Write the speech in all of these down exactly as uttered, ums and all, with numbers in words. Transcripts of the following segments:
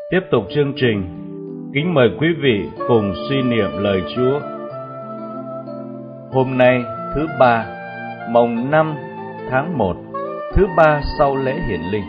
Tiếp tục chương trình, kính mời quý vị cùng suy niệm lời Chúa. Hôm nay thứ ba, mồng năm tháng một, thứ ba sau lễ hiển linh.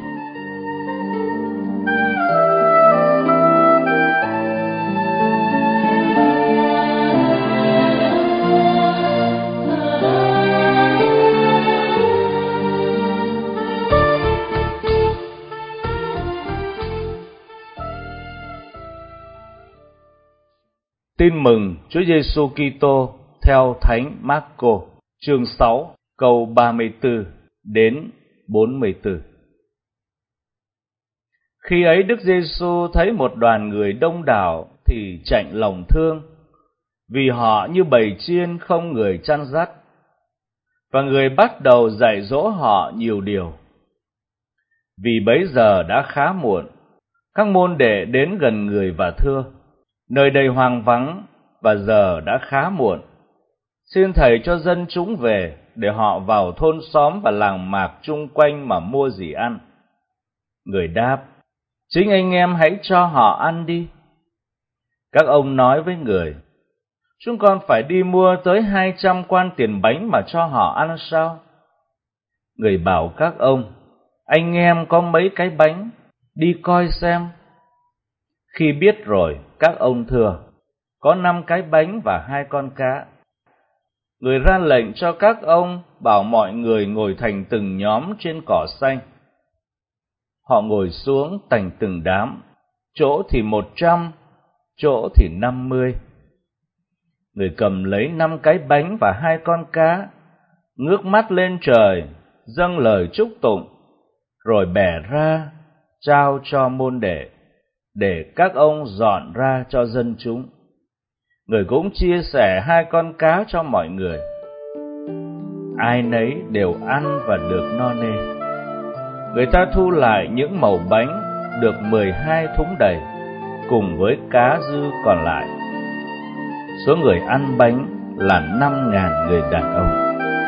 Tin mừng Chúa Giêsu Kitô theo Thánh Marco, chương sáu, câu ba mươi tư đến bốn mươi tư. Khi ấy Đức Giêsu thấy một đoàn người đông đảo thì chạnh lòng thương, vì họ như bầy chiên không người chăn dắt, và người bắt đầu dạy dỗ họ nhiều điều. Vì bấy giờ đã khá muộn, các môn đệ đến gần người và thưa: nơi đây hoang vắng và giờ đã khá muộn. Xin Thầy cho dân chúng về, để họ vào thôn xóm và làng mạc chung quanh mà mua gì ăn. Người đáp: chính anh em hãy cho họ ăn đi. Các ông nói với người: chúng con phải đi mua tới hai trăm quan tiền bánh mà cho họ ăn sao? Người bảo các ông: anh em có mấy cái bánh, đi coi xem. Khi biết rồi, các ông thưa: có năm cái bánh và hai con cá. Người ra lệnh cho các ông bảo mọi người ngồi thành từng nhóm trên cỏ xanh. Họ ngồi xuống thành từng đám, chỗ thì một trăm, chỗ thì năm mươi. Người cầm lấy năm cái bánh và hai con cá, ngước mắt lên trời, dâng lời chúc tụng, rồi bẻ ra, trao cho môn đệ, để các ông dọn ra cho dân chúng. Người cũng chia sẻ hai con cá cho mọi người. Ai nấy đều ăn và được no nê. Người ta thu lại những mẩu bánh được mười hai thúng đầy, cùng với cá dư còn lại. Số người ăn bánh là năm ngàn người đàn ông.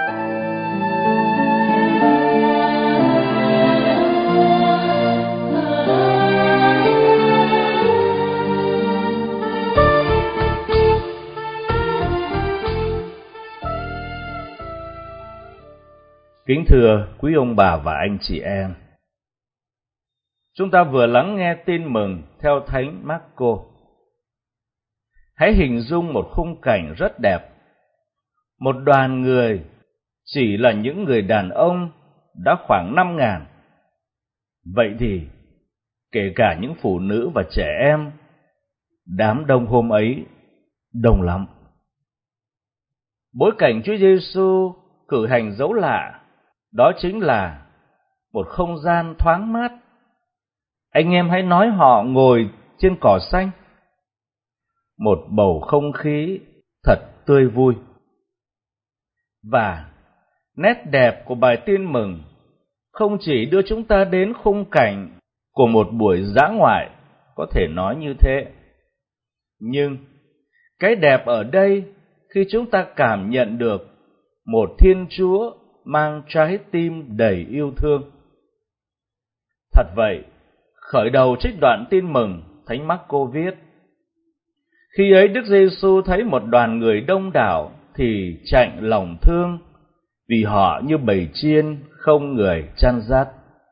Kính thưa quý ông bà và anh chị em, chúng ta vừa lắng nghe tin mừng theo Thánh Marco. Hãy hình dung một khung cảnh rất đẹp. Một đoàn người, chỉ là những người đàn ông, đã khoảng năm ngàn. Vậy thì, kể cả những phụ nữ và trẻ em, đám đông hôm ấy đông lắm. Bối cảnh Chúa Giêsu cử hành dấu lạ, đó chính là một không gian thoáng mát. Anh em hãy nói họ ngồi trên cỏ xanh. Một bầu không khí thật tươi vui. Và nét đẹp của bài tin mừng không chỉ đưa chúng ta đến khung cảnh của một buổi dã ngoại, có thể nói như thế, nhưng cái đẹp ở đây khi chúng ta cảm nhận được một Thiên Chúa mang trái tim đầy yêu thương. Thật vậy, khởi đầu trích đoạn tin mừng, Thánh Marco viết: khi ấy Đức Giêsu thấy một đoàn người đông đảo thì chạnh lòng thương, vì họ như bầy chiên không người chăn dắt.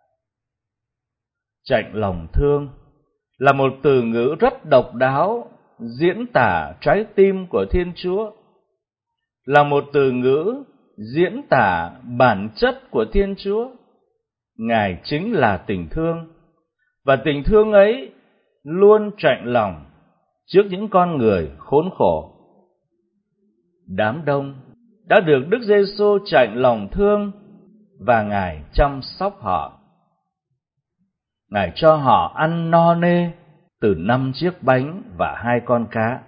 Chạnh lòng thương là một từ ngữ rất độc đáo, diễn tả trái tim của Thiên Chúa, là một từ ngữ diễn tả bản chất của Thiên Chúa. Ngài chính là tình thương, và tình thương ấy luôn chạnh lòng trước những con người khốn khổ. Đám đông đã được Đức Giêsu chạnh lòng thương, và Ngài chăm sóc họ. Ngài cho họ ăn no nê từ năm chiếc bánh và hai con cá.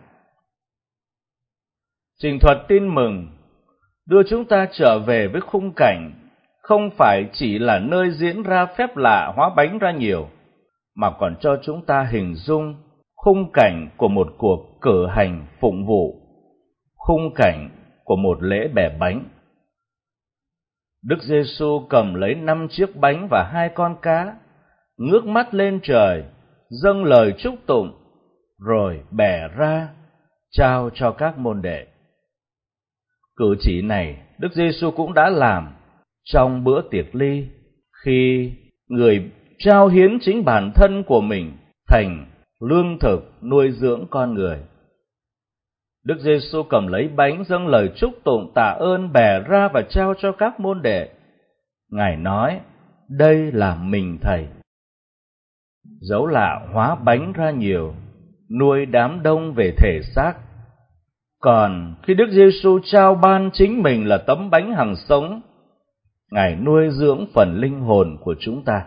Trình thuật tin mừng đưa chúng ta trở về với khung cảnh không phải chỉ là nơi diễn ra phép lạ hóa bánh ra nhiều, mà còn cho chúng ta hình dung khung cảnh của một cuộc cử hành phụng vụ, khung cảnh của một lễ bẻ bánh. Đức Giêsu cầm lấy năm chiếc bánh và hai con cá, ngước mắt lên trời, dâng lời chúc tụng, rồi bẻ ra trao cho các môn đệ. Cử chỉ này Đức Giêsu cũng đã làm trong bữa tiệc ly, khi người trao hiến chính bản thân của mình thành lương thực nuôi dưỡng con người. Đức Giêsu cầm lấy bánh dâng lời chúc tụng tạ ơn, bẻ ra và trao cho các môn đệ. Ngài nói, đây là mình Thầy. Dấu lạ hóa bánh ra nhiều, nuôi đám đông về thể xác. Còn khi Đức Giêsu trao ban chính mình là tấm bánh hằng sống, Ngài nuôi dưỡng phần linh hồn của chúng ta.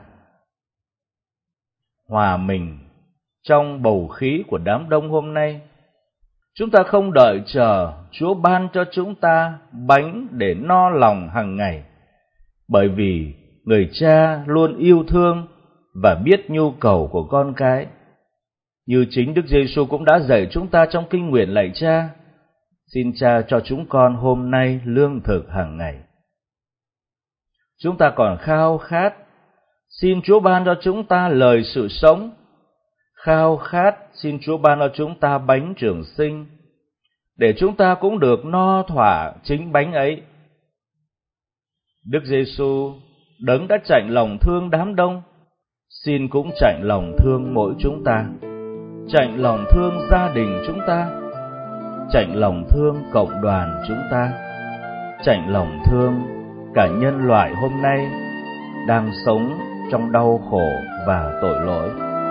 Hòa mình trong bầu khí của đám đông hôm nay, chúng ta không đợi chờ Chúa ban cho chúng ta bánh để no lòng hàng ngày, bởi vì người cha luôn yêu thương và biết nhu cầu của con cái. Như chính Đức Giêsu cũng đã dạy chúng ta trong kinh nguyện lạy Cha, xin Cha cho chúng con hôm nay lương thực hàng ngày. Chúng ta còn khao khát, xin Chúa ban cho chúng ta lời sự sống. Khao khát, xin Chúa ban cho chúng ta bánh trường sinh, để chúng ta cũng được no thỏa chính bánh ấy. Đức Giêsu, đấng đã chạnh lòng thương đám đông, xin cũng chạnh lòng thương mỗi chúng ta, chạnh lòng thương gia đình chúng ta, chạnh lòng thương cộng đoàn chúng ta, chạnh lòng thương cả nhân loại hôm nay đang sống trong đau khổ và tội lỗi.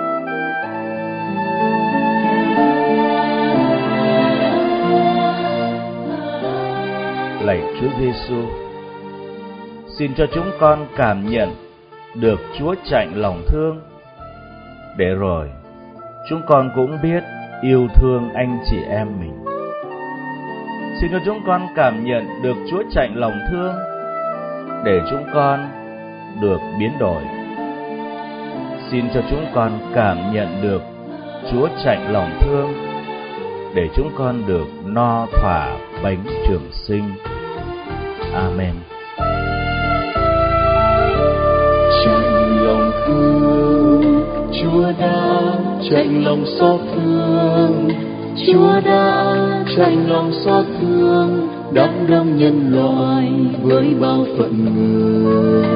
Lạy Chúa Giêsu, xin cho chúng con cảm nhận được Chúa chạnh lòng thương, để rồi chúng con cũng biết yêu thương anh chị em mình. Xin cho chúng con cảm nhận được Chúa chạnh lòng thương, để chúng con được biến đổi. Xin cho chúng con cảm nhận được Chúa chạnh lòng thương, để chúng con được no thỏa bánh trường sinh. Amen. Chạnh lòng thương, Chúa đã chạnh lòng xót thương, Chúa đã chạnh lòng xót thương đám đông nhân loại với bao phận người.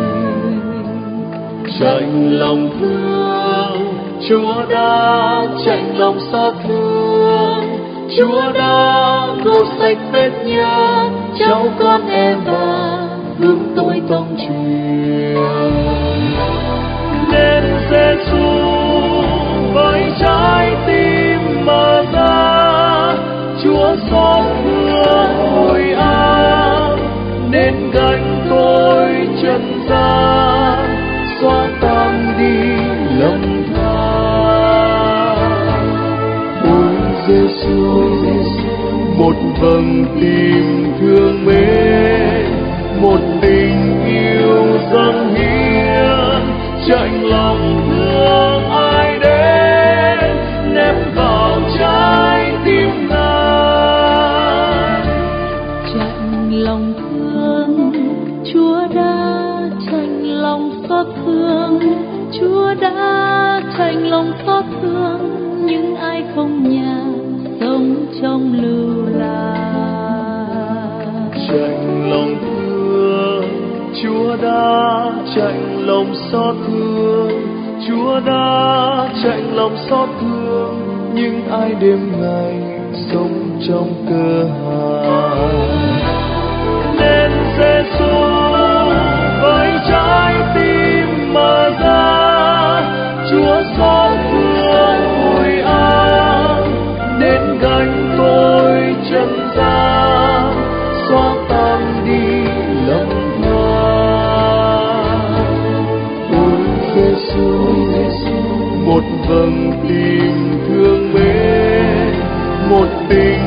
Chạnh lòng thương, Chúa đã chạnh lòng xót thương, Chúa đã gột sạch vết nhơ cháu con em bà hướng tôi tông truyền. Nên Giêsu với trái tim mở ra, Chúa xót thương ôi ám, nên gánh tôi trần gian, xóa tan đi lầm than. Ôi Giêsu, một vầng tim thương mến, một tình yêu dâng hiến, chạnh lòng thương ai đến, ném vào trái tim Ngài. Chạnh lòng thương, Chúa đã chạnh lòng xót thương, Chúa đã chạnh lòng xót thương những ai không nhà sống trong lưu lạc. Chạnh lòng thương, Chúa đã chạnh lòng xót thương, Chúa đã chạnh lòng xót thương những ai đêm ngày sống trong cơ hàn. Nên Giêsu với trái tim mở ra, Chúa xót thương ôi ám, nên gánh tôi trần gian, xóa tan đi lầm than. Ôi Giêsu, một vầng tim thương mến, một tình